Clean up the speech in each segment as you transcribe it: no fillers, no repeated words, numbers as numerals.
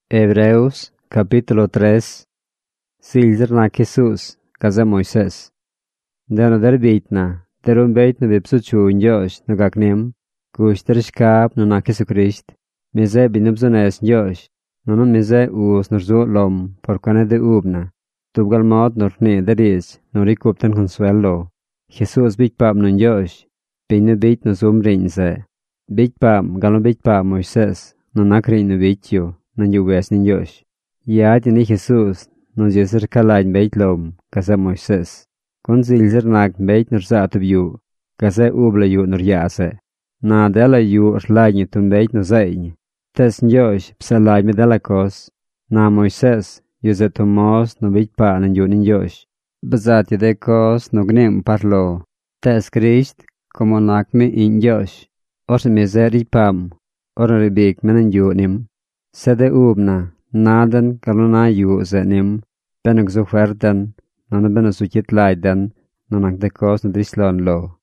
Hebreos capítulo 3. Silzerna Jesús, kaza Moisés. Dano der beitna, derun beitna bipsuchu Josh no gaknim, kushterishkab no na Jesucrist, mize binubzones Josh, no mize us norzu lom, porquane de ubna, tubgal mod norni deris, norikupten consuelo. Jesús bitpab non Josh, binu beit no zumrinze. Bitpab galon bitpab Moisés, no nakrin no bityo. Nan yuves nin Josh. Yati ni Jesús, nos yeser kalain beit lom, kaza Moisés. Kon zilzer nak beit nor zatub yu, kaza ubla yu nor yase. Na dela yu erlaini tun beit no zaini. Tes Josh psalai me dela kos. Na Moisés, yuze tomos no beit pa nan yu nin Josh. Bazat de kos no gnim parlo. Tes Christ, como nak me in Josh. Or mezeri pam, or ribik menan yu nim. Sede ubna, naden kalona yu zenim, benuk zuferden, nana benu sukit laiden, nanak de kos na drislon lo.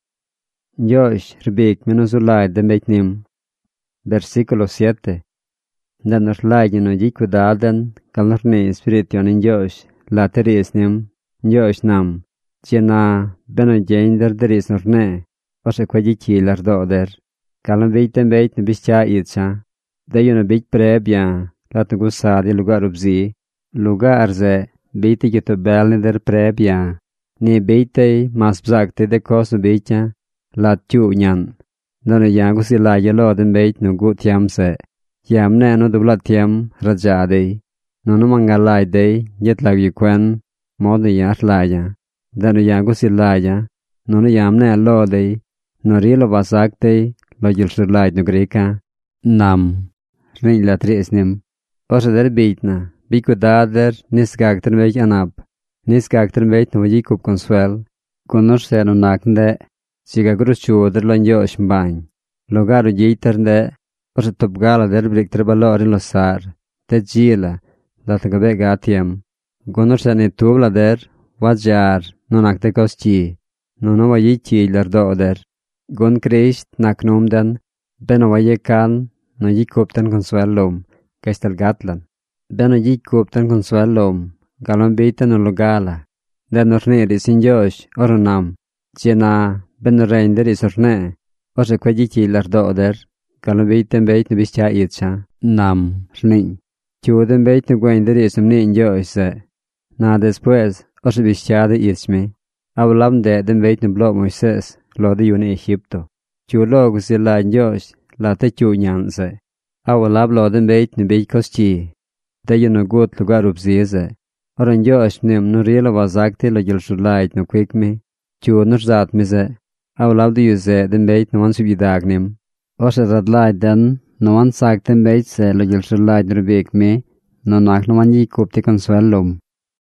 Josh ribik menu zulaiden beitnim. Versículo 7. Denor laiden no jikudaden, kalorni spirition in Josh, la terisnim, Josh nam, tjena benu jeinder deris norne, ose kwa jikilar doder, kalon beiten beit nabischa itcha. Dayuna beit prebia, latu gusadi lugar ubzi, lugar ze, beiti geto belni der prebia, ni beitei mas bzakte de kosu beitja, latu nyan. Dano yagusi la yaloden beit no gut yamse, yam neno dublat yam rajadei, nono mangalai dei, jet lag yukwen, modu yar laya. Dano yagusi laya, nono yam ne lodei, no rilo basaktei, lo yulsurlai no greka, nam. Rin la tresnim. Osa der beitna, bico dader, nisgagter veik anab, nisgagter veik no vajikup consuel, conor seno naknde, siga gruschuoder lan Josh mbain. Logaru jeiternde, osa topgala der brikter balorin losar, te gila, latagabe gatiam. Gonor sene tubla der, wajar, no nakte koschi, no vajichi lar Gon Christ naknomden, beno vajekan, no jikupten consuelom, kestel gatlan. Beno jikupten consuelom, galon beiten no logala. Den orneri sin Josh, oronam. Tjena, beno reinderis orne. Ose kwa jikilar doder, galon beiten beit no bischa itcha. Nam, rning. Tjuden beit no gwenderis nin Josh se. Na después, ose bischa de itchme. Avlam de den beit no blok Moisés, lo de yun Egipto. Tjulogu sila Josh, la te chu nyanse. Awa lab loden beit ni beit koschi. Deyo no gut lugar upzieze. Oran Josh nim no riela wazakte la jilshulait no kwikmi. Chu nur zat mize. Awa lab di yuze den beit no wan subidagnim. Osha radlait den no wan sakten beit se la jilshulait no bikmi. No nak no wan jikupti consuelum.